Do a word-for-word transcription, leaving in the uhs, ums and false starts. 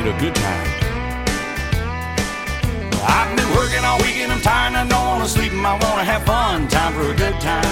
it a good time. I've been working all weekend, I'm tired and I don't wanna sleep and I wanna have fun. Time for a good time.